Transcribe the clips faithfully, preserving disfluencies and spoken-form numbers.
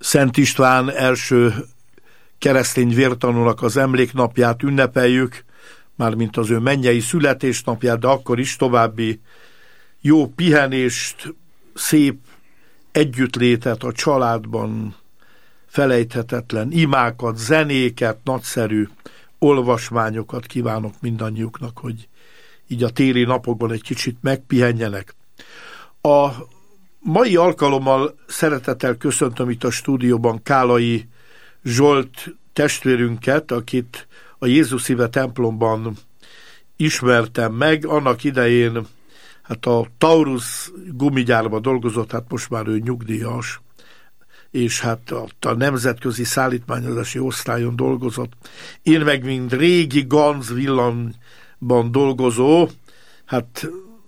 Szent István első keresztény vértanúnak az emléknapját ünnepeljük, mármint az ő mennyei születésnapját, de akkor is további jó pihenést, szép együttlétet a családban, felejthetetlen imákat, zenéket, nagyszerű olvasmányokat kívánok mindannyiuknak, hogy így a téli napokban egy kicsit megpihenjenek. A mai alkalommal szeretettel köszöntöm itt a stúdióban Kálai Zsolt testvérünket, akit a Jézus Szíve templomban ismertem meg. Annak idején hát a Taurus gumigyárban dolgozott, hát most már ő nyugdíjas, és hát a, a nemzetközi szállítmányozási osztályon dolgozott. Én meg, mint régi Ganz villamban dolgozó, hát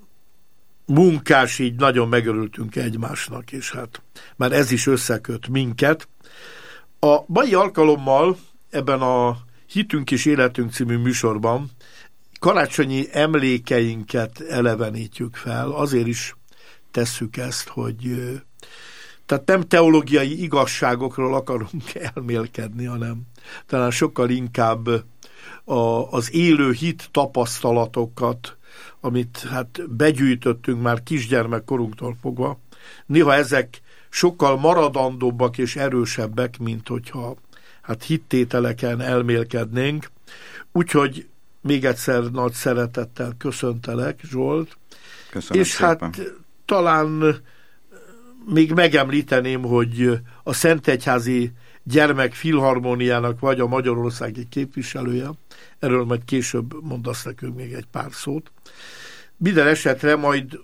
munkás, így nagyon megörültünk egymásnak, és hát már ez is összeköt minket. A mai alkalommal ebben a Hitünk és Életünk című műsorban karácsonyi emlékeinket elevenítjük fel. Azért is tesszük ezt, hogy tehát nem teológiai igazságokról akarunk elmélkedni, hanem talán sokkal inkább a, az élő hit tapasztalatokat, amit hát begyűjtöttünk már kisgyermekkorunktól fogva. Néha ezek sokkal maradandóbbak és erősebbek, mint hogyha hát hittételeken elmélkednénk. Úgyhogy még egyszer nagy szeretettel köszöntelek, Zsolt. Köszönöm és szépen. Hát talán még megemlíteném, hogy a Szentegyházi Gyermekfilharmóniának vagy a magyarországi képviselője, erről majd később mondasz nekünk még egy pár szót. Minden esetre majd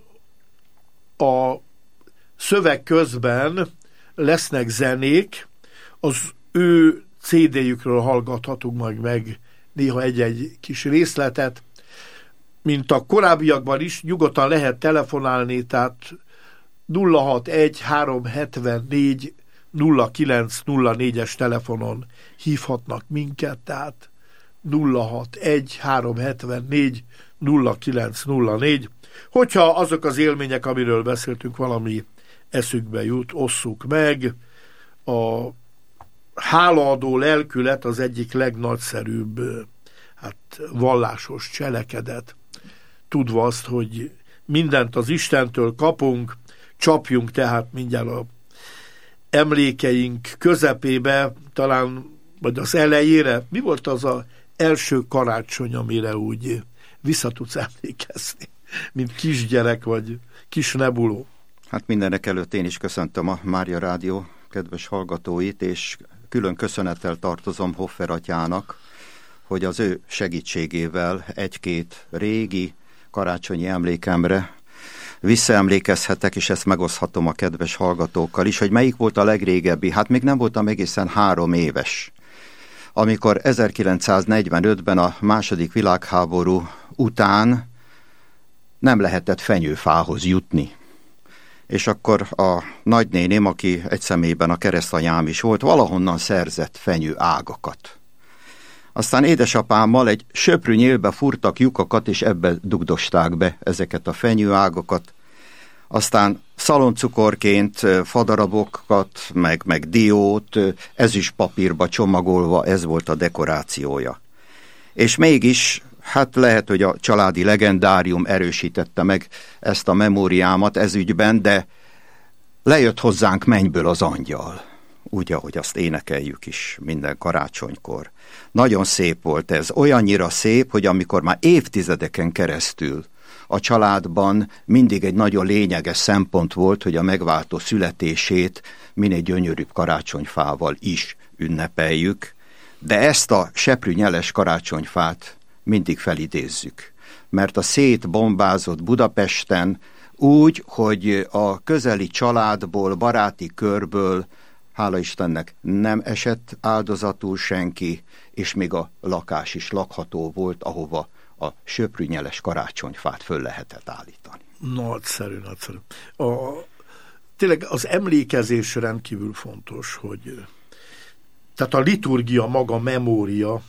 a szöveg közben lesznek zenék, az ő cé dé-jükről hallgathatunk majd meg néha egy-egy kis részletet. Mint a korábbiakban is, nyugodtan lehet telefonálni, tehát nulla hatvanegy háromszázhetvennégy nulla kilenc nulla négyes telefonon hívhatnak minket, tehát nulla hatvanegy háromszázhetvennégy nulla kilenc nulla négy. Hogyha azok az élmények, amiről beszéltünk, valami eszükbe jut, osszuk meg. A hálaadó lelkület az egyik legnagyszerűbb hát, vallásos cselekedet. Tudva azt, hogy mindent az Istentől kapunk, csapjunk tehát mindjárt a emlékeink közepébe, talán vagy az elejére. Mi volt az az első karácsony, amire úgy vissza tudsz emlékezni, mint kisgyerek vagy kis nebuló? Hát mindenek előtt én is köszöntöm a Mária Rádió kedves hallgatóit, és külön köszönettel tartozom Hoffer atyának, hogy az ő segítségével egy-két régi karácsonyi emlékemre visszaemlékezhetek, és ezt megoszthatom a kedves hallgatókkal is, hogy melyik volt a legrégebbi. Hát még nem voltam egészen három éves, amikor ezerkilencszáznegyvenötben a második világháború után nem lehetett fenyőfához jutni. És akkor a nagynéném, aki egy személyben a keresztanyám is volt, valahonnan szerzett fenyő ágakat. Aztán édesapámmal egy söprű nyílbe furtak lyukakat, és ebbe dugdosták be ezeket a fenyőágakat. Aztán szaloncukorként fadarabokat, meg, meg diót, ezüst papírba csomagolva, ez volt a dekorációja. És mégis, hát lehet, hogy a családi legendárium erősítette meg ezt a memóriámat ez ügyben, de lejött hozzánk mennyből az angyal. Úgy, ahogy azt énekeljük is minden karácsonykor. Nagyon szép volt ez, olyannyira szép, hogy amikor már évtizedeken keresztül a családban mindig egy nagyon lényeges szempont volt, hogy a megváltó születését minél gyönyörűbb karácsonyfával is ünnepeljük, de ezt a seprűnyeles karácsonyfát mindig felidézzük, mert a szétbombázott Budapesten úgy, hogy a közeli családból, baráti körből, hála Istennek, nem esett áldozatul senki, és még a lakás is lakható volt, ahova a söprűnyeles karácsonyfát föl lehetett állítani. Nagyszerű, nagyszerű. A, tényleg az emlékezés rendkívül fontos, hogy tehát a liturgia maga memória,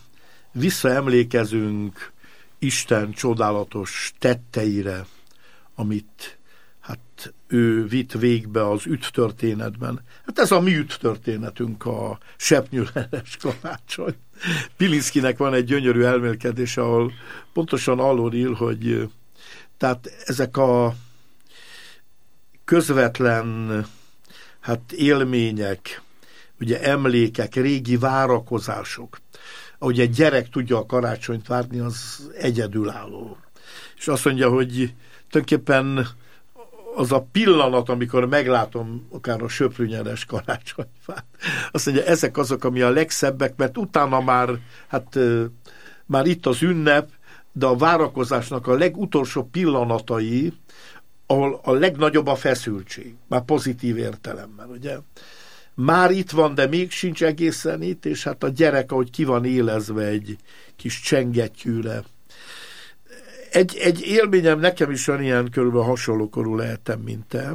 visszaemlékezünk Isten csodálatos tetteire, amit hát ő vitt végbe az üdvtörténetben. Hát ez a mi üdvtörténetünk, a Seppnyőlenes karácsony. Pilinszkinek van egy gyönyörű elmélkedése, ahol pontosan arról ír, hogy tehát ezek a közvetlen hát élmények, ugye emlékek, régi várakozások, ahogy egy gyerek tudja a karácsonyt várni, az egyedülálló. És azt mondja, hogy tulajdonképpen az a pillanat, amikor meglátom akár a söprűnyeres karácsonyfát, azt mondja, ezek azok, ami a legszebbek, mert utána már, hát már itt az ünnep, de a várakozásnak a legutolsó pillanatai, ahol a legnagyobb a feszültség, már pozitív értelemben, ugye? Már itt van, de még sincs egészen itt, és hát a gyerek, ahogy ki van élezve egy kis csengettyűre. Egy, egy élményem nekem is van ilyen, körülbelül hasonló korú lehetem, mint te.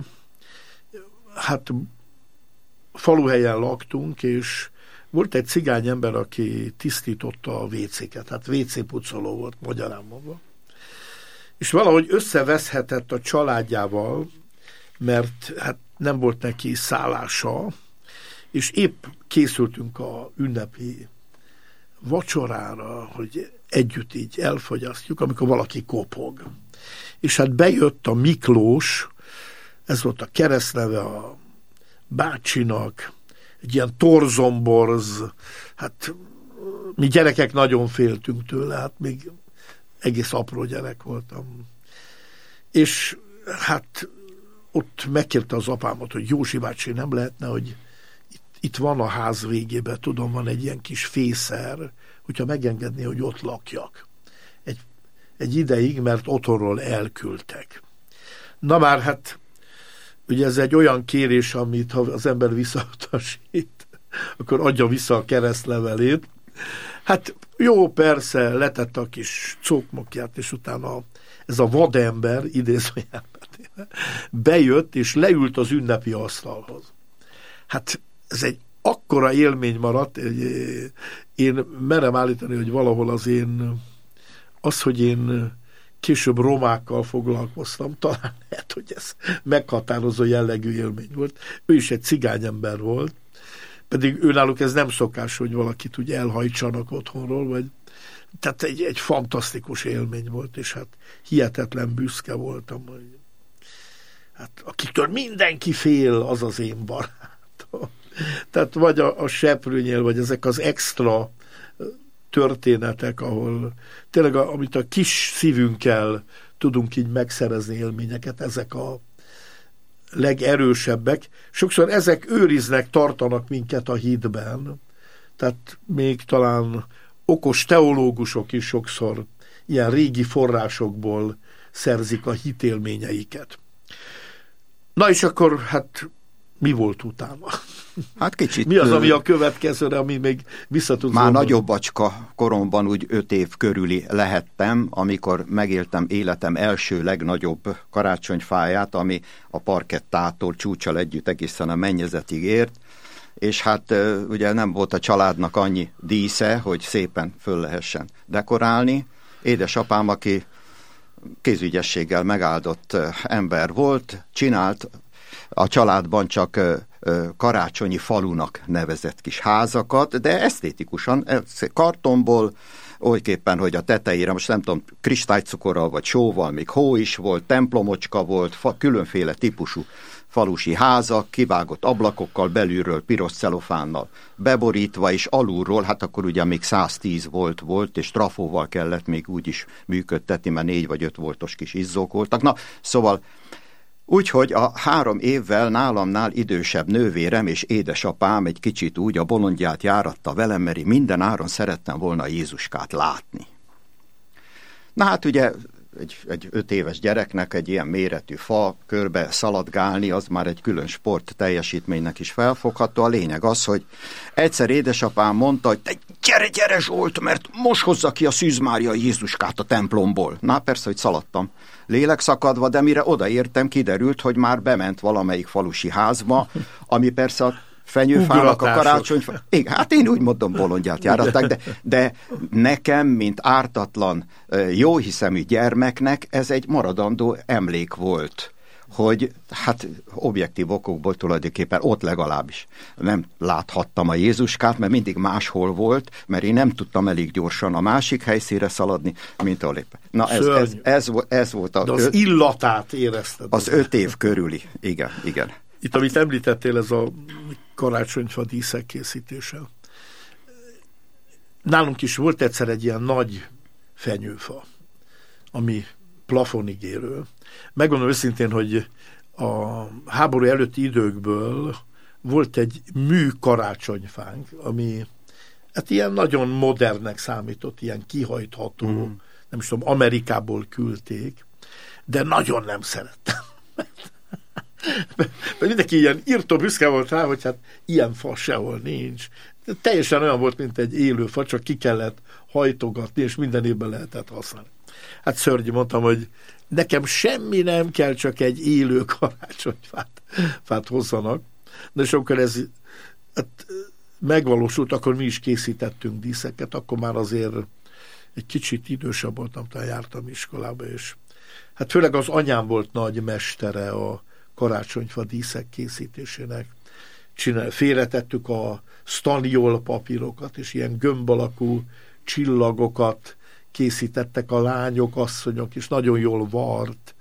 Hát faluhelyen laktunk, és volt egy cigány ember, aki tisztította a vécéket, hát vécépucoló volt, magyarán mondva. És valahogy összeveszhetett a családjával, mert hát nem volt neki szállása, és épp készültünk a ünnepi vacsorára, hogy együtt így elfogyasztjuk, amikor valaki kopog. És hát bejött a Miklós, ez volt a keresztneve a bácsinak, egy ilyen torzomborz, hát mi gyerekek nagyon féltünk tőle, hát még egész apró gyerek voltam. És hát ott megkérte az apámat, hogy Józsi bácsi, nem lehetne, hogy itt, itt van a ház végében, tudom, van egy ilyen kis fészer, hogyha megengedné, hogy ott lakjak. Egy, egy ideig, mert otthonról elküldtek. Na már hát, ugye ez egy olyan kérés, amit ha az ember visszautasít, akkor adja vissza a keresztlevelét. Hát jó, persze, letette a kis cokmokját, és utána ez a vadember, idézőjelben, bejött, és leült az ünnepi asztalhoz. Hát ez egy akkora élmény maradt, én merem állítani, hogy valahol az én, az, hogy én később romákkal foglalkoztam, talán lehet, hogy ez meghatározó jellegű élmény volt. Ő is egy cigányember volt, pedig őnáluk ez nem szokás, hogy valakit úgy elhajtsanak otthonról, vagy tehát egy, egy fantasztikus élmény volt, és hát hihetetlen büszke voltam, hogy hát akiktől mindenki fél, az az én barátom. Tehát vagy a, a seprűnyél, vagy ezek az extra történetek, ahol tényleg, a, amit a kis szívünkkel tudunk így megszerezni élményeket, ezek a legerősebbek. Sokszor ezek őriznek, tartanak minket a hitben. Tehát még talán okos teológusok is sokszor ilyen régi forrásokból szerzik a hitélményeiket. Na és akkor hát mi volt utána? Hát kicsit... Mi az, ami a következőre, ami még vissza tud Már zomolni? nagyobb bacska koromban úgy öt év körüli lehettem, amikor megéltem életem első legnagyobb karácsonyfáját, ami a parkettától csúccsal együtt egészen a mennyezetig ért, és hát ugye nem volt a családnak annyi dísze, hogy szépen föl lehessen dekorálni. Édesapám, aki kézügyességgel megáldott ember volt, csinált a családban csak karácsonyi falunak nevezett kis házakat, de esztétikusan, kartonból, olyképpen, hogy a tetejére, most nem tudom, kristálycukorral vagy sóval, még hó is volt, templomocska volt, fa, különféle típusú falusi házak, kivágott ablakokkal, belülről piros celofánnal beborítva, és alulról, hát akkor ugye még száztíz volt volt, és trafóval kellett még úgy is működtetni, mert négy vagy öt voltos kis izzók voltak. Na, szóval úgyhogy a három évvel nálamnál idősebb nővérem és édesapám egy kicsit úgy a bolondját járatta velem, mert minden áron szerettem volna Jézuskát látni. Na hát ugye egy, egy öt éves gyereknek egy ilyen méretű fa körbe szaladgálni, az már egy külön sport teljesítménynek is felfogható. A lényeg az, hogy egyszer édesapám mondta, hogy te gyere, gyere Zsolt, mert most hozza ki a Szűz Mária Jézuskát a templomból. Na persze, hogy szaladtam lélekszakadva, de mire odaértem, kiderült, hogy már bement valamelyik falusi házba, ami persze a fenyőfának a karácsonyfa... Igen, hát én úgy mondom, bolondját járatták, de, de nekem, mint ártatlan, jóhiszemű gyermeknek ez egy maradandó emlék volt, hogy hát objektív okokból tulajdonképpen ott legalábbis nem láthattam a Jézuskát, mert mindig máshol volt, mert én nem tudtam elég gyorsan a másik helyszínre szaladni, mint ahol éppen. Na ez, ez, ez, ez volt a... De az öt, illatát érezted. Az öt év körüli, igen, igen. Itt, amit említettél, ez a karácsonyfa díszek készítése. Nálunk is volt egyszer egy ilyen nagy fenyőfa, ami plafonig érő. Megmondom őszintén, hogy a háború előtti időkből volt egy mű karácsonyfánk, ami hát ilyen nagyon modernnek számított, ilyen kihajtható, mm. nem is tudom, Amerikából küldték, de nagyon nem szerettem. Mert mindenki ilyen írtó büszke volt rá, hogy hát ilyen fa sehol nincs. De teljesen olyan volt, mint egy élő fa, csak ki kellett hajtogatni, és minden évben lehetett használni. Hát szörnyű, mondtam, hogy nekem semmi nem kell, csak egy élő karácsonyfát fát hozzanak. De és amikor ez hát, megvalósult, akkor mi is készítettünk díszeket, akkor már azért egy kicsit idősebb voltam, talán jártam iskolába, és hát főleg az anyám volt nagy mestere a karácsonyfa díszek készítésének. Csinál, félretettük a staniol papírokat, és ilyen gömb alakú csillagokat készítettek a lányok, asszonyok, és nagyon jól vart.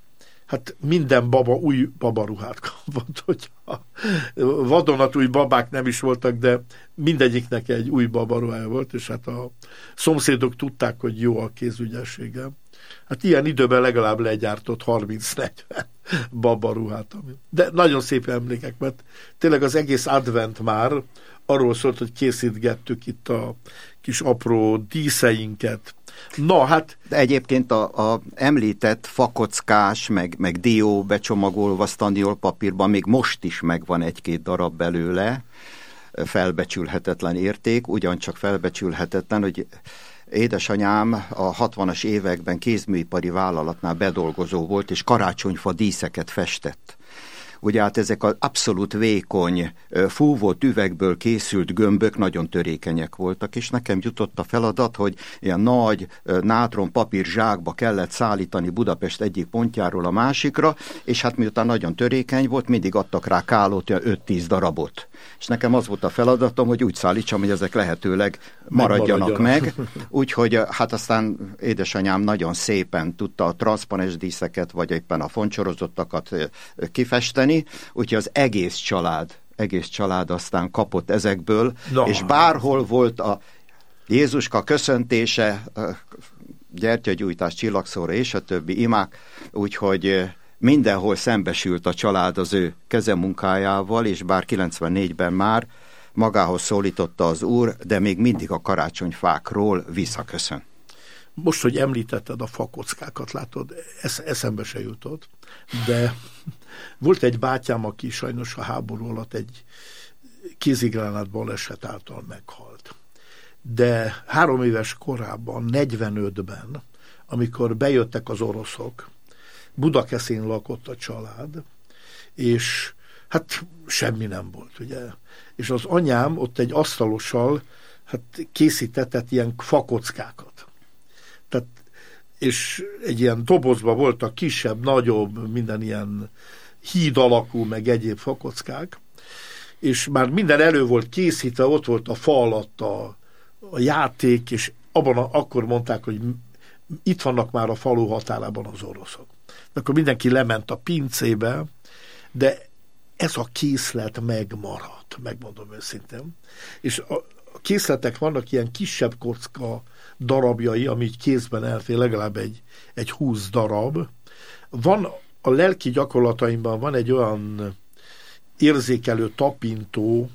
Hát minden baba új babaruhát kapott, hogyha vadonatúj babák nem is voltak, de mindegyiknek egy új babaruhája volt, és hát a szomszédok tudták, hogy jó a kézügyessége. Hát ilyen időben legalább legyártott harminc-negyven babaruhát. De nagyon szép emlékek, mert tényleg az egész advent már arról szólt, hogy készítgettük itt a kis apró díszeinket. Na, hát... De egyébként a, a említett fakockás, meg, meg dió becsomagolva staniol papírban még most is megvan egy-két darab belőle, felbecsülhetetlen érték, ugyancsak felbecsülhetetlen, hogy édesanyám a hatvanas években kézműipari vállalatnál bedolgozó volt, és karácsonyfa díszeket festett. Ugye hát ezek az abszolút vékony, fúvott üvegből készült gömbök nagyon törékenyek voltak, és nekem jutott a feladat, hogy ilyen nagy nátron papír zsákba kellett szállítani Budapest egyik pontjáról a másikra, és hát miután nagyon törékeny volt, mindig adtak rá kálót, öt-tíz darabot. És nekem az volt a feladatom, hogy úgy szállítsam, hogy ezek lehetőleg maradjanak meg. Úgyhogy hát aztán édesanyám nagyon szépen tudta a transzparens díszeket, vagy éppen a foncsorozottakat kifesteni, úgyhogy az egész család, egész család aztán kapott ezekből, no. És bárhol volt a Jézuska köszöntése, gyertyagyújtás, csillagszóra és a többi imák, úgyhogy mindenhol szembesült a család az ő kezemunkájával, és bár kilencvennégyben már magához szólította az Úr, de még mindig a karácsonyfákról visszaköszön. Most, hogy említetted a fakockákat, látod, esz- eszembe se jutott, de volt egy bátyám, aki sajnos a háború alatt egy kézigránát baleset által meghalt. De három éves korában, negyvenötben, amikor bejöttek az oroszok, Budakeszin lakott a család, és hát semmi nem volt, ugye. És az anyám ott egy asztalossal hát készítetett ilyen fakockákat. Tehát, és egy ilyen dobozban voltak kisebb, nagyobb, minden ilyen híd alakú, meg egyéb fakockák, és már minden elő volt készítve, ott volt a fa alatt a, a játék, és abban a, akkor mondták, hogy itt vannak már a falu határában az oroszok. Akkor mindenki lement a pincébe, de ez a készlet megmaradt, megmondom őszintén. És a, a készletek vannak ilyen kisebb kocka darabjai, ami így kézben elfér, legalább egy, egy húsz darab. Van a lelki gyakorlataimban van egy olyan érzékelő, tapintó,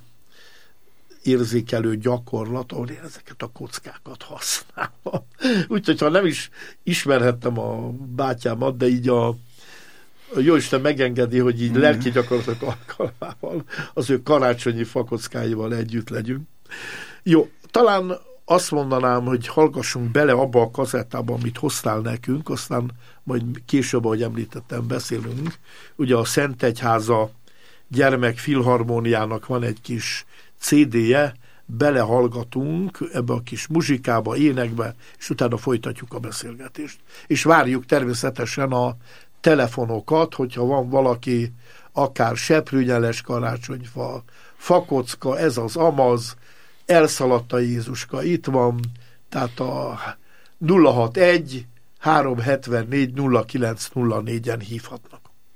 érzékelő gyakorlat, ahol én ezeket a kockákat használom. Úgyhogy ha nem is ismerhettem a bátyámat, de így a, a Jóisten megengedi, hogy így mm. lelki gyakorlatok alkalmával az ő karácsonyi fakockáival együtt legyünk. Jó, talán azt mondanám, hogy hallgassunk bele abba a kazettába, amit hoztál nekünk, aztán majd később, ahogy említettem, beszélünk. Ugye a Szentegyháza gyermekfilharmóniának van egy kis cé dé-je, belehallgatunk ebbe a kis muzsikába, énekbe, és utána folytatjuk a beszélgetést. És várjuk természetesen a telefonokat, hogyha van valaki, akár seprűnyeles karácsonyfa, fakocka, ez az amaz, elszaladt a Jézuska, itt van, tehát a nulla hatvanegy háromszázhetvennégy nulla kilenc nulla négyen hívhatnak.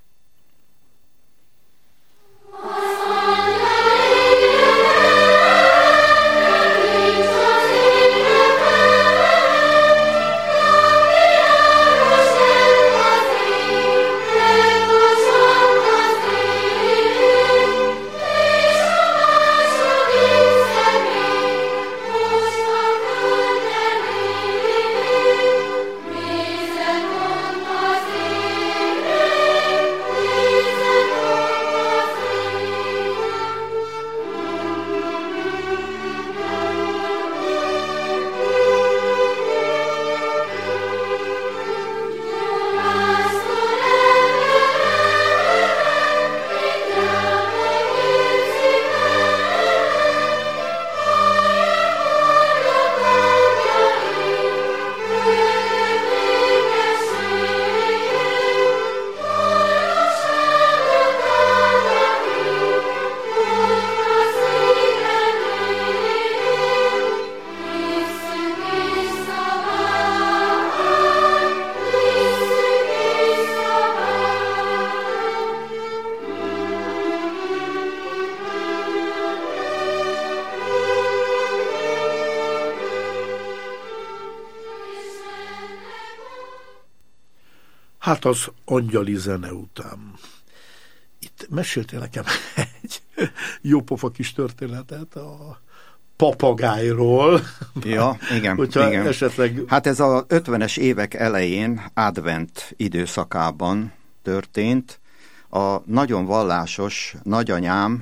Hát az angyali zene után. Itt meséltél nekem egy jópofa kis történetet a papagájról. Ja, igen. igen. Esetleg... Hát ez az ötvenes évek elején, advent időszakában történt. A nagyon vallásos nagyanyám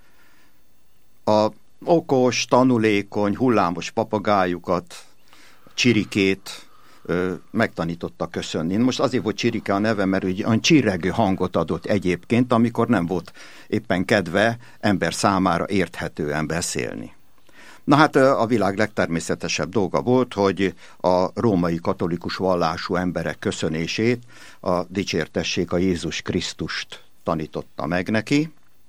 a okos, tanulékony, hullámos papagájukat, Csirikét ö, megtanította köszönni. Most azért volt Csirike a neve, mert úgy olyan csirregő hangot adott egyébként, amikor nem volt éppen kedve ember számára érthetően beszélni. Na hát a világ legtermészetesebb dolga volt, hogy a római katolikus vallású emberek köszönését, a dicsértessék a Jézus Krisztust tanította meg neki,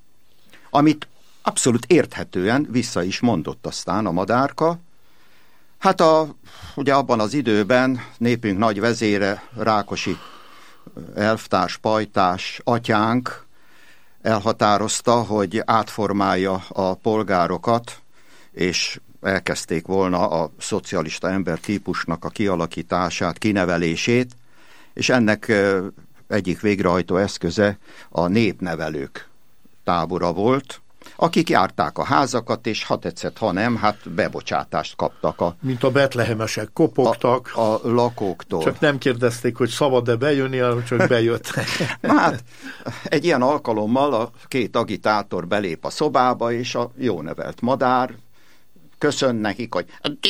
amit abszolút érthetően vissza is mondott aztán a madárka. Hát a, ugye abban az időben népünk nagy vezére, Rákosi elvtárs, pajtás, atyánk elhatározta, hogy átformálja a polgárokat, és elkezdték volna a szocialista embertípusnak a kialakítását, kinevelését, és ennek egyik végrehajtó eszköze a népnevelők tábora volt, akik járták a házakat, és ha tetszett, ha nem, hát bebocsátást kaptak. A, Mint a betlehemesek, kopogtak. A, a lakóktól. Csak nem kérdezték, hogy szabad-e bejönni, hanem csak bejöttek. Na hát, egy ilyen alkalommal a két agitátor belép a szobába, és a jó nevelt madár köszön nekik, hogy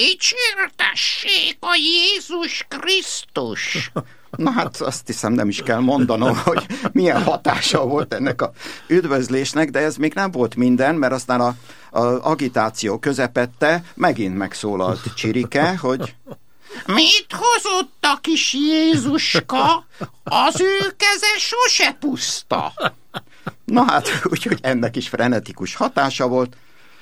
dicsértessék a Jézus Krisztus! Na hát azt hiszem nem is kell mondanom, hogy milyen hatása volt ennek a üdvözlésnek, de ez még nem volt minden, mert aztán a, a agitáció közepette megint megszólalt Csirike, hogy mit hozott a kis Jézuska? Az ő keze sose puszta. Na hát, úgyhogy ennek is frenetikus hatása volt,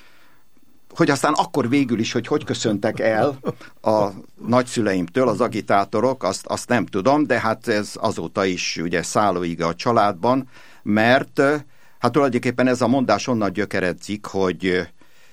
hogy aztán akkor végül is, hogy hogy köszöntek el a nagyszüleimtől az agitátorok, azt, azt nem tudom, de hát ez azóta is ugye szállóige a családban, mert hát tulajdonképpen ez a mondás onnan gyökeredzik, hogy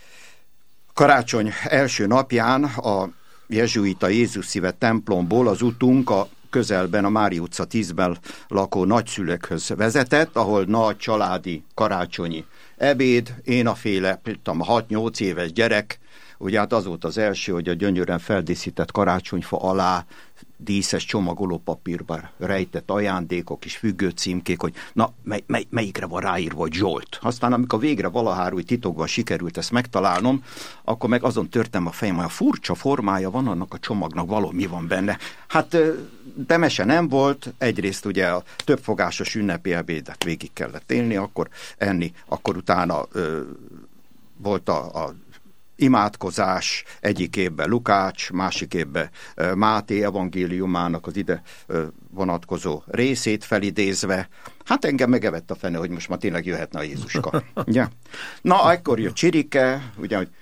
karácsony első napján a jezsuita Jézus Szíve templomból az utunk a közelben a Mári utca tízben lakó nagyszülőkhöz vezetett, ahol nagy családi karácsonyi ebéd, én a féle, tudom, hat-nyolc éves gyerek, ugye hát az volt az első, hogy a gyönyörűen feldíszített karácsonyfa alá díszes csomagolópapírban rejtett ajándékok és függő címkék, hogy na, mely, mely, melyikre van ráírva, hogy Zsolt. Aztán amikor végre valahára úgy titokban sikerült ezt megtalálnom, akkor meg azon törtem a fejem, hogy a furcsa formája van annak a csomagnak, valami van benne. Hát de mese nem volt, egyrészt ugye a többfogásos ünnepi ebédet végig kellett élni, akkor enni, akkor utána ö, volt a, a imádkozás, egyik évben Lukács, másik évben Máté evangéliumának az ide vonatkozó részét felidézve. Hát engem megevett a fene, hogy most már tényleg jöhetne a Jézuska. Ja. Na, akkor jött Csirike, ugye, hogy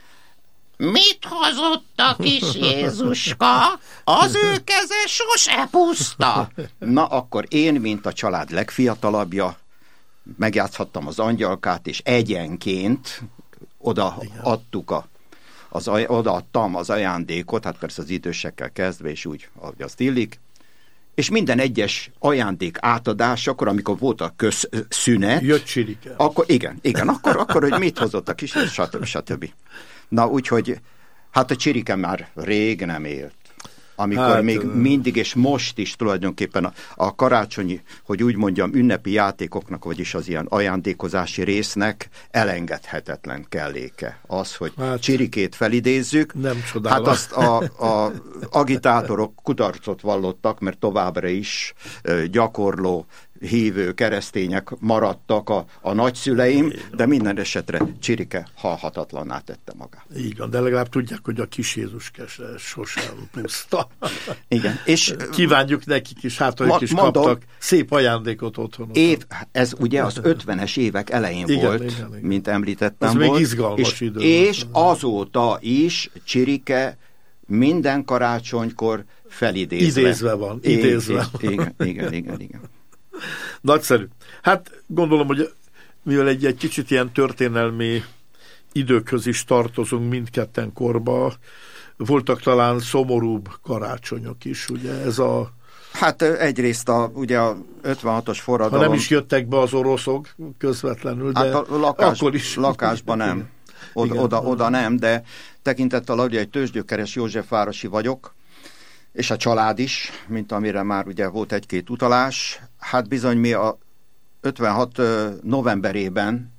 mit hozott a kis Jézuska? Az ő keze sose puszta. Na, akkor én, mint a család legfiatalabbja, megjátszhattam az angyalkát, és egyenként oda adtuk a, az, odaadtam az ajándékot, hát persze az idősekkel kezdve, és úgy, ahogy azt illik, és minden egyes ajándék átadás, akkor, amikor volt a közszünet, jött Csirike. Akkor igen, igen, akkor, akkor hogy mit hozott a kis, stb. stb. Na, úgyhogy, hát a Csirike már rég nem élt. Amikor hát, még mindig, és most is tulajdonképpen a, a karácsonyi, hogy úgy mondjam, ünnepi játékoknak, vagyis az ilyen ajándékozási résznek elengedhetetlen kelléke. Az, hogy hát, Csirikét felidézzük. Nem csodálom. Hát azt a, a agitátorok kudarcot vallottak, mert továbbra is gyakorló, hívő keresztények maradtak a, a nagyszüleim, de minden esetre Csirike halhatatlanná tette magát. Így van, de legalább tudják, hogy a kis Jézuske sosem puszta. Igen. És kívánjuk nekik is, hát ők is mondom, kaptak szép ajándékot otthon. Év, ez ugye az ötvenes évek elején igen, volt, igen, igen. mint említettem. Ez volt, még izgalmas és, idő. És azóta is Csirike minden karácsonykor felidézve. Idézve van, idézve. Igen, igen, igen, igen. Nagyszerű. Hát gondolom, hogy mivel egy, egy kicsit ilyen történelmi időköz is tartozunk mindketten korba, voltak talán szomorúbb karácsonyok is, ugye ez a... Hát egyrészt a, ugye a ötvenhatos forradalom... Ha nem is jöttek be az oroszok közvetlenül, de hát a lakás, akkor is... Lakásban nem. Oda, igen, oda, oda nem, de tekintettel, hogy egy tőzsgyökeres Józsefvárosi vagyok, és a család is, mint amire már ugye volt egy-két utalás. Hát bizony mi a ötvenhat novemberében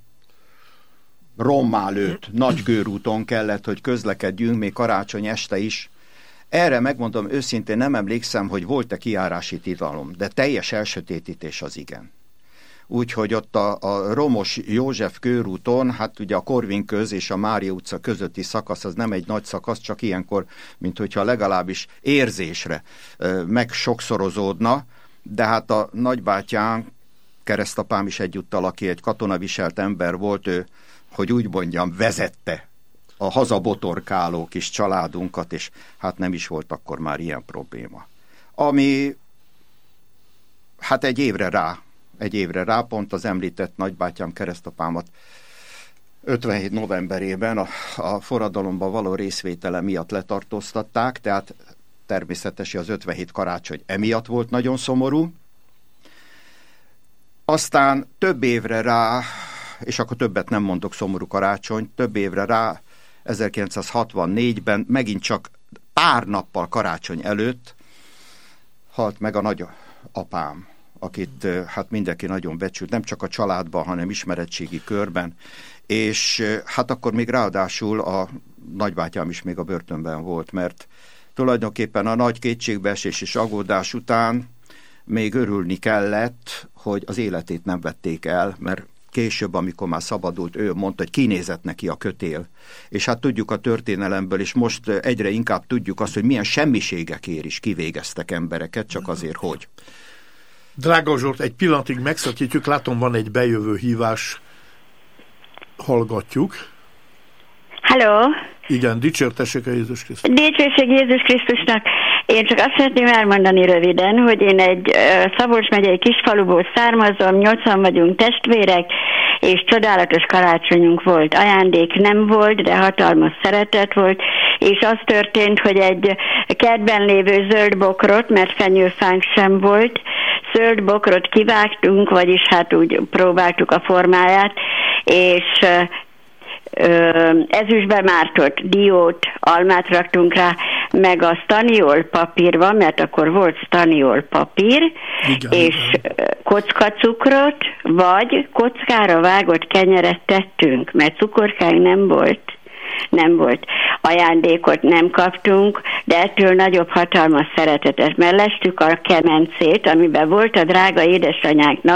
rommá lőtt nagykörúton kellett, hogy közlekedjünk, még karácsony este is. Erre megmondom őszintén, nem emlékszem, hogy volt-e kijárási tilalom, de teljes elsötétítés az igen. Úgyhogy ott a, a Romos József körúton, hát ugye a Korvin köz és a Mária utca közötti szakasz, az nem egy nagy szakasz, csak ilyenkor, mint hogyha legalábbis érzésre ö, meg sokszorozódna, de hát a nagybátyám, keresztapám is egyúttal, aki egy katonaviselt ember volt, ő, hogy úgy mondjam, vezette a hazabotorkáló kis családunkat, és hát nem is volt akkor már ilyen probléma. Ami hát egy évre rá, egy évre rá, pont az említett nagybátyám, keresztapámat ötvenhét novemberében a, a forradalomban való részvétele miatt letartóztatták, tehát természetesen az ötvenhét karácsony emiatt volt nagyon szomorú. Aztán több évre rá, és akkor többet nem mondok szomorú karácsony, több évre rá, ezerkilencszázhatvannégyben megint csak pár nappal karácsony előtt halt meg a nagyapám, akit hát mindenki nagyon becsült, nem csak a családban, hanem ismeretségi körben, és hát akkor még ráadásul a nagybátyám is még a börtönben volt, mert tulajdonképpen a nagy kétségbeesés és aggódás után még örülni kellett, hogy az életét nem vették el, mert később, amikor már szabadult, ő mondta, hogy kinézett neki a kötél. És hát tudjuk a történelemből, és most egyre inkább tudjuk azt, hogy milyen semmiségekért is kivégeztek embereket, csak azért, hogy. Drága Zsolt, egy pillanatig megszakítjuk, látom, van egy bejövő hívás. Hallgatjuk. Halló? Igen, dicsértessék a Jézus Krisztus. Dicsőség Jézus Krisztusnak. Én csak azt szeretném elmondani röviden, hogy én egy uh, Szabolcs megyei kisfaluból származom, nyolcan vagyunk testvérek, és csodálatos karácsonyunk volt. Ajándék nem volt, de hatalmas szeretet volt, és az történt, hogy egy kertben lévő zöld bokrot, mert fenyőfánk sem volt, zöld bokrot kivágtunk, vagyis hát úgy próbáltuk a formáját, és uh, ezüstbe mártott diót, almát raktunk rá, meg a staniol papír van, mert akkor volt staniol papír, igen, és igen. Kockacukrot, vagy kockára vágott kenyeret tettünk, mert cukorkáig nem volt. Nem volt. Ajándékot nem kaptunk, de ettől nagyobb hatalmas szeretetet mellestük a kemencét, amiben volt a drága édesanyánknak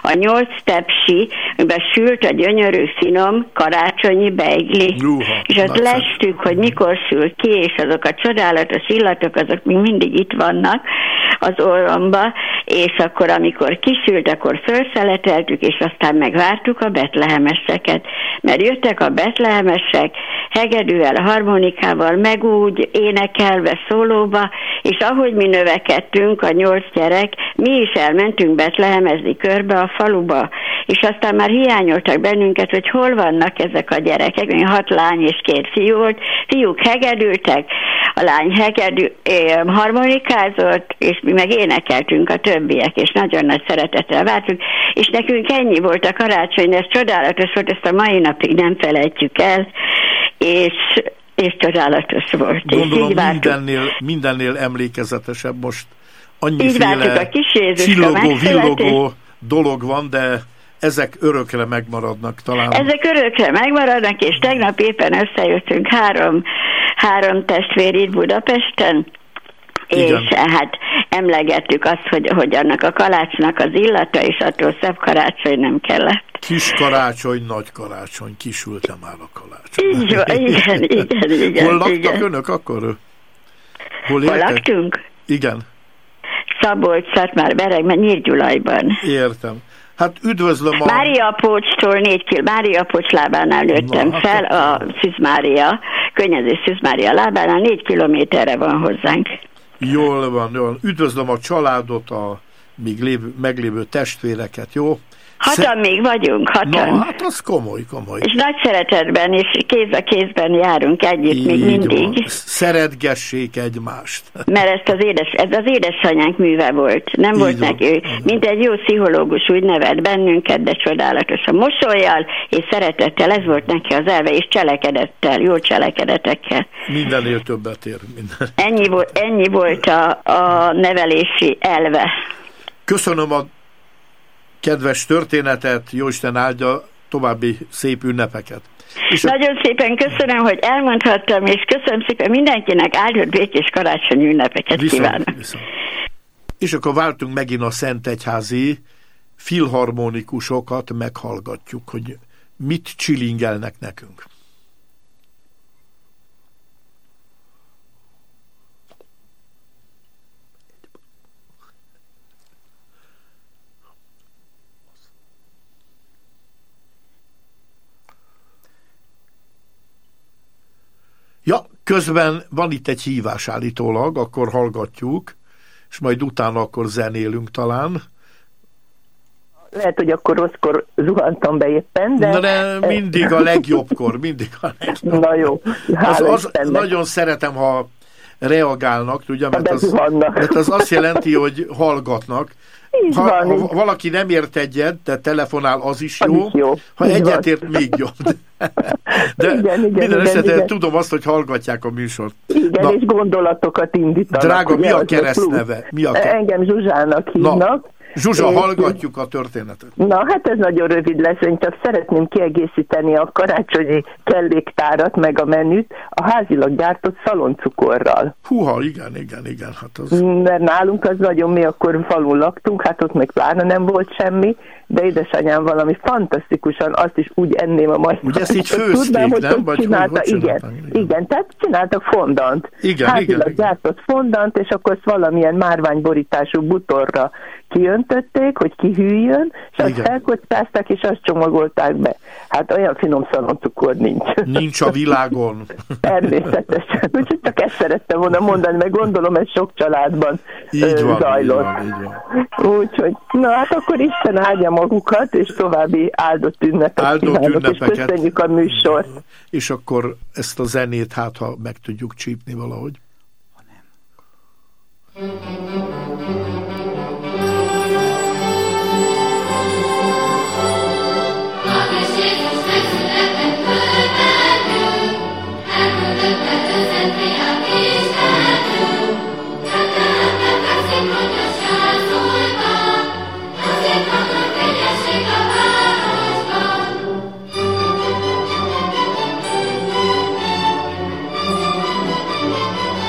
a nyolc tepsi, amiben sült a gyönyörű, finom karácsonyi beigli. Juha, és azt lestük, hogy mikor sül ki, és azok a csodálatos illatok, azok még mindig itt vannak az orromba, és akkor, amikor kisült, akkor felszeleteltük, és aztán megvártuk a betlehemeseket, mert jöttek a betlehemesek hegedűvel, harmonikával, meg úgy énekelve, szólóba, és ahogy mi növekedtünk, a nyolc gyerek, mi is elmentünk betlehemezni körbe a faluba, és aztán már hiányoltak bennünket, hogy hol vannak ezek a gyerekek, még hat lány és két fiú volt, fiúk hegedültek, a lány hegedű, eh, harmonikázott, és mi meg énekeltünk a többiek, és nagyon nagy szeretettel vártuk, és nekünk ennyi volt a karácsony, ez csodálatos volt, ezt a mai napig nem felejtjük el, és, és csodálatos volt. Gondolom és mindennél, mindennél emlékezetesebb most annyiféle csillogó, villogó dolog van, de ezek örökre megmaradnak talán. Ezek örökre megmaradnak, és tegnap éppen összejöttünk három, három testvér itt Budapesten, igen. És hát emlegettük azt, hogy, hogy annak a kalácsnak az illata, és attól szebb karácsony nem kellett. Kis karácsony, nagy karácsony, kisült-e már a kalácsony? Így van, igen, igen, igen. Hol laktak igen. önök akkor? Hol, Hol laktunk? Igen. Szabolcs-Szatmár-Bereg, mert Nyírgyulajban. Értem. Hát üdvözlöm a... Mária Pócstól négy kil, Mária Pócs lábánál nőttem Na, fel, a Szűz Mária, könnyező Szűz Mária lábánál, négy kilométerre van hozzánk. Jól van, jól van. Üdvözlöm a családot, a még lévő, meglévő testvéreket, jó? Hatan Sze... még vagyunk, hatan. Na, hát az komoly, komoly. És nagy szeretetben, és kéz a kézben járunk együtt, Így még mindig. Van. Szeretgessék egymást. Mert ezt az édes, ez az édesanyánk műve volt. Nem Így volt van. neki, mint egy jó pszichológus úgy nevelt bennünket, de csodálatosan mosollyal és szeretettel, ez volt neki az elve, és cselekedettel, jó cselekedetekkel. Mindennél többet ér. Minden. Ennyi volt, ennyi volt a, a nevelési elve. Köszönöm a kedves történetet, Jóisten áldja, további szép ünnepeket. És Nagyon a... szépen köszönöm, hogy elmondhattam, és köszönöm szépen mindenkinek áldott békés karácsonyi ünnepeket viszont, kívánok. Viszont. És akkor váltunk megint a szentegyházi filharmonikusokat, meghallgatjuk, hogy mit csilingelnek nekünk. Ja, közben van itt egy hívás állítólag, akkor hallgatjuk, és majd utána akkor zenélünk talán. Lehet, hogy akkor rosszkor zuhantam be éppen, de... Na, de mindig a legjobbkor, mindig a legjobb. Na jó, az, az, nagyon szeretem, ha reagálnak, tudja, mert az, mert az azt jelenti, hogy hallgatnak. Ha, van, ha valaki nem ért egyet, de telefonál, az is jó. Az is jó. Ha egyetért, még jobb. De igen, igen, minden esetben tudom azt, hogy hallgatják a műsort. Igen, Na, és gondolatokat indítanak. Drága, mi a keresztneve? Mi a ke... Engem Zsuzsának hívnak. Na, Zsuzsa, hallgatjuk a történetet. Na, hát ez nagyon rövid lesz, én csak szeretném kiegészíteni a karácsonyi kelléktárat, meg a menüt a házilag gyártott szaloncukorral. Húha, igen, igen, igen. Hát az... Mert nálunk az nagyon, mi akkor falun laktunk, hát ott meg pláne nem volt semmi, de édesanyám valami fantasztikusan, azt is úgy enném a mai. Ugye ezt így főzték, Tudnám, hogy nem? Vagy csinálta, hogy igen, igen, igen, tehát csináltak fondant. Igen, házilag igen, gyártott igen. fondant, és akkor ezt valamilyen márványborítású butorra kijöntötték, hogy kihűljön, és azt felkockázták, és azt csomagolták be. Hát olyan finom szaloncukor nincs. Nincs a világon. Természetesen. Úgyhogy csak ezt szerettem volna mondani, mert gondolom ez sok családban így van, zajlott. Így van, így van. Úgyhogy, na hát akkor Isten áldja magukat, és további áldott ünnepet áldott kívánok, ünnepeket. És köszönjük a műsort. És akkor ezt a zenét, hát ha meg tudjuk csípni valahogy. Ha nem. Thank you.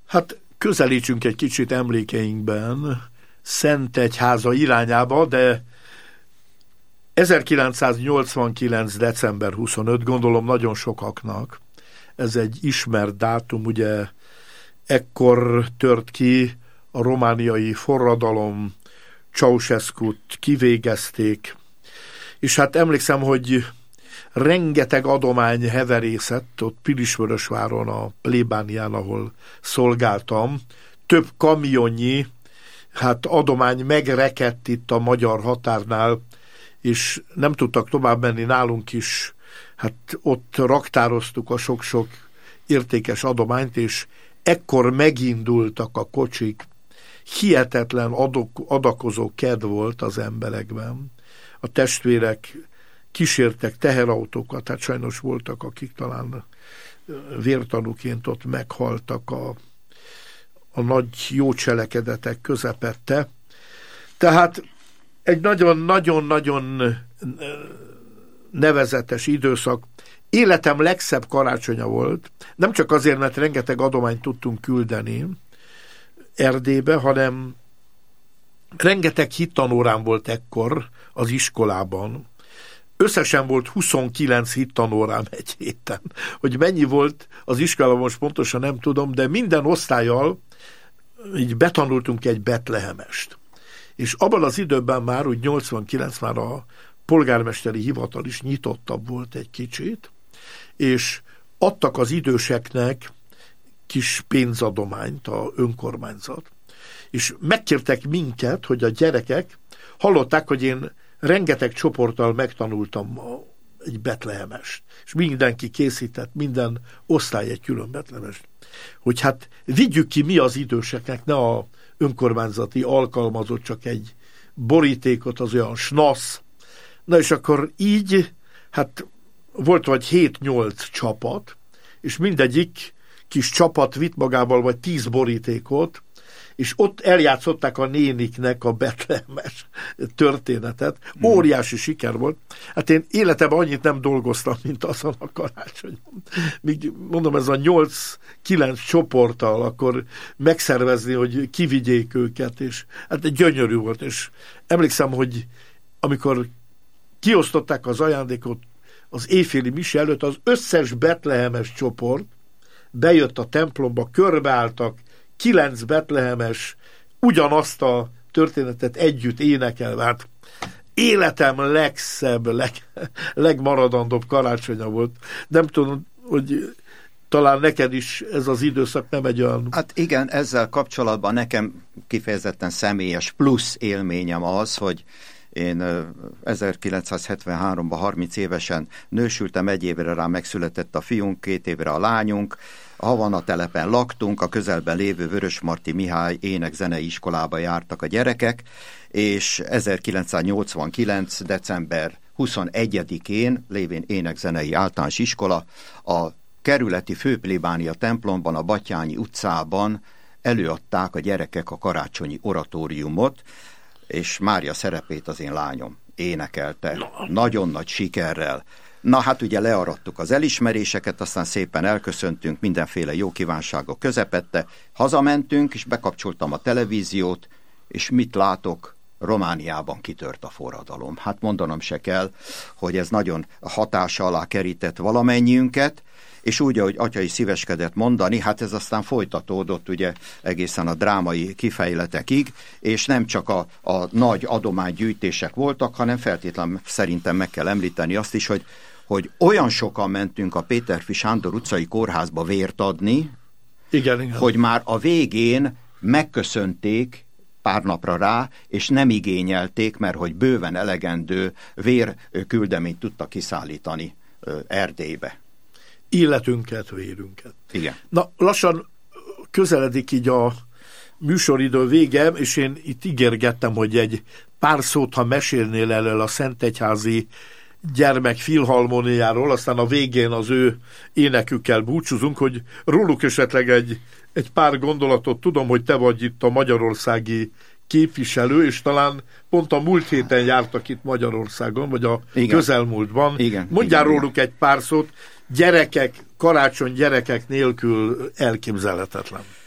Hát közelítsünk egy kicsit emlékeinkben Szentegyháza irányába, de ezerkilencszáznyolcvankilenc. december huszonötödike, gondolom nagyon sokaknak ez egy ismert dátum, ugye ekkor tört ki a romániai forradalom, Ceausescut kivégezték, és hát emlékszem, hogy rengeteg adomány heverészett ott Pilisvörösváron, a plébánián, ahol szolgáltam. Több kamionnyi hát adomány megrekedt itt a magyar határnál, és nem tudtak tovább menni nálunk is. Hát ott raktároztuk a sok-sok értékes adományt, és ekkor megindultak a kocsik. Hihetetlen adok, adakozó kedv volt az emberekben. A testvérek kísértek teherautókat, hát sajnos voltak, akik talán vértanúként ott meghaltak a, a nagy jó cselekedetek közepette. Tehát egy nagyon-nagyon-nagyon nevezetes időszak. Életem legszebb karácsonya volt, nem csak azért, mert rengeteg adományt tudtunk küldeni Erdélybe, hanem rengeteg hittanórám volt ekkor az iskolában. Összesen volt huszonkilenc hittanórám egy héten. Hogy mennyi volt az iskolában, most pontosan nem tudom, de minden osztályjal így betanultunk egy betlehemest. És abban az időben már, úgy nyolcvankilenc már a polgármesteri hivatal is nyitottabb volt egy kicsit, és adtak az időseknek kis pénzadományt a önkormányzat. És megkértek minket, hogy a gyerekek hallották, hogy én rengeteg csoporttal megtanultam a, egy betlehemest, és mindenki készített, minden osztály egy külön betlehemest, hogy hát vigyük ki mi az időseknek, ne a önkormányzati alkalmazott csak egy borítékot, az olyan snasz. Na és akkor így, hát volt vagy hét-nyolc csapat, és mindegyik kis csapat vitt magával vagy tíz borítékot, és ott eljátszották a néniknek a betlehemes történetet. Óriási mm. siker volt. Hát én életemben annyit nem dolgoztam, mint azon a karácsonyon. Míg mondom, ez a nyolc-kilenc csoporttal akkor megszervezni, hogy kivigyék őket, és hát gyönyörű volt. És emlékszem, hogy amikor kiosztották az ajándékot az éjféli mise előtt, az összes betlehemes csoport bejött a templomba, körbeálltak, kilenc betlehemes, ugyanazt a történetet együtt énekelve. Hát életem legszebb, leg, legmaradandóbb karácsonya volt. Nem tudom, hogy talán neked is ez az időszak nem egy olyan... Hát igen, ezzel kapcsolatban nekem kifejezetten személyes plusz élményem az, hogy én ezerkilencszázhetvenháromban harminc évesen nősültem, egy évre rá megszületett a fiunk, két évre a lányunk, Havana telepen laktunk, a közelben lévő Vörösmarty Mihály ének-zenei iskolába jártak a gyerekek, és ezerkilencszáznyolcvankilenc. december huszonegyedikén, lévén ének-zenei általános iskola, a kerületi főplébánia templomban, a Batthyány utcában előadták a gyerekek a karácsonyi oratóriumot, és Mária szerepét az én lányom énekelte, nagyon nagy sikerrel. Na hát ugye learadtuk az elismeréseket, aztán szépen elköszöntünk, mindenféle jó kívánságok közepette, hazamentünk, és bekapcsoltam a televíziót, és mit látok? Romániában kitört a forradalom. Hát mondanom se kell, hogy ez nagyon hatása alá kerített valamennyiünket, és úgy, ahogy atya is szíveskedett mondani, hát ez aztán folytatódott ugye egészen a drámai kifejletekig, és nem csak a, a nagy adománygyűjtések voltak, hanem feltétlenül szerintem meg kell említeni azt is, hogy, hogy olyan sokan mentünk a Péterfi Sándor utcai kórházba vért adni, igen, igen. hogy már a végén megköszönték pár napra rá, és nem igényelték, mert hogy bőven elegendő vérküldeményt tudtak kiszállítani Erdélybe. Életünket, vérünket. Igen. Na, lassan közeledik így a műsoridő vége, és én itt ígérgettem, hogy egy pár szót, ha mesélnél elől a Szentegyházi gyermekfilharmoniáról, aztán a végén az ő énekükkel búcsúzunk, hogy róluk esetleg egy, egy pár gondolatot. Tudom, hogy te vagy itt a magyarországi képviselő, és talán pont a múlt héten jártak itt Magyarországon, vagy a igen. közelmúltban. Igen, Mondjál igen, róluk egy pár szót. Gyerekek, karácsony gyerekek nélkül elképzelhetetlen.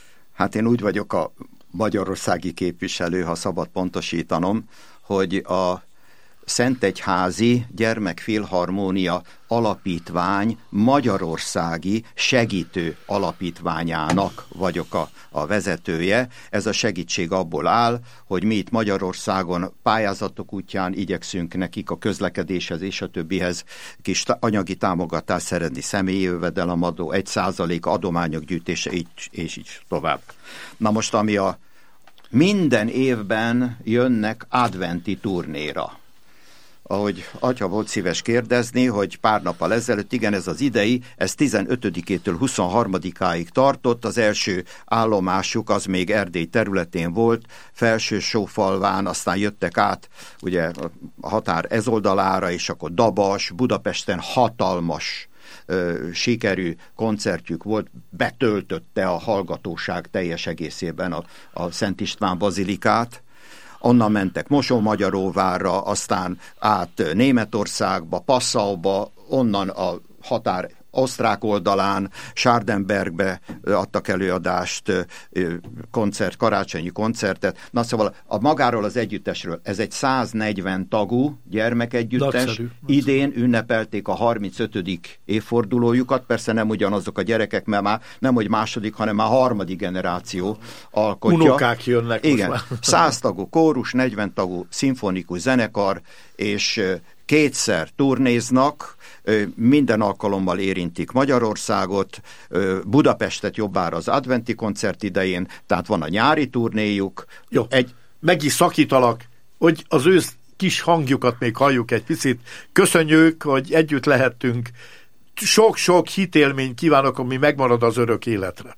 Hát én úgy vagyok a magyarországi képviselő, ha szabad pontosítanom, hogy a Szentegyházi Gyermekfilharmónia Alapítvány magyarországi segítő alapítványának vagyok a, a vezetője. Ez a segítség abból áll, hogy mi itt Magyarországon pályázatok útján igyekszünk nekik a közlekedéshez és a többihez kis anyagi támogatást szeretni, személyi jövedelemadó, egy százalék adományok gyűjtése, így, és így tovább. Na most, ami a minden évben jönnek adventi turnéra. Ahogy atya volt szíves kérdezni, hogy pár nappal ezelőtt, igen, ez az idei, ez tizenötödikétől huszonharmadikáig tartott, az első állomásuk az még Erdély területén volt, Felső-Sófalván, aztán jöttek át ugye a határ ez oldalára, és akkor Dabas, Budapesten hatalmas ö, sikerű koncertjük volt, betöltötte a hallgatóság teljes egészében a, a Szent István bazilikát. Onnan mentek Mosonmagyaróvárra, aztán át Németországba, Passauba, onnan a határ osztrák oldalán, Schardenbergbe adtak előadást, koncert, karácsonyi koncertet. Na szóval a magáról az együttesről, ez egy száznegyven tagú gyermekegyüttes. Nagyszerű. Idén ünnepelték a harmincötödik évfordulójukat, persze nem ugyanazok a gyerekek, mert már nem hogy második, hanem már harmadik generáció alkotja. Unokák jönnek. Igen, most már. száz tagú kórus, negyven tagú szimfonikus zenekar, és kétszer turnéznak, minden alkalommal érintik Magyarországot, Budapestet jobbára az adventi koncert idején, tehát van a nyári turnéjuk. Jó, egy... meg is szakítalak, hogy az ő kis hangjukat még halljuk egy picit. Köszönjük, hogy együtt lehettünk. Sok-sok hitélményt kívánok, ami megmarad az örök életre.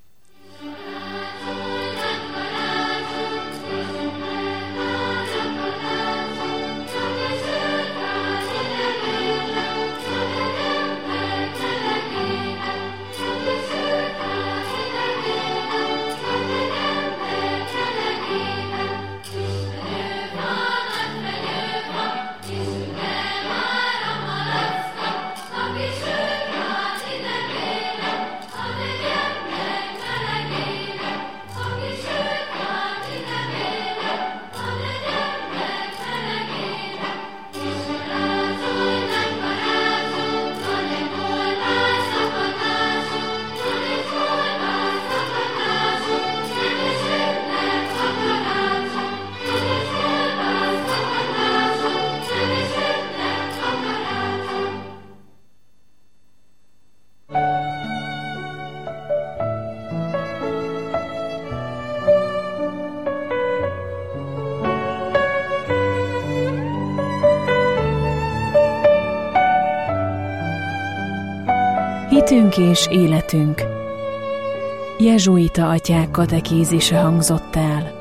Hitünk és életünk. Jezsuita atyák katekézise hangzott el.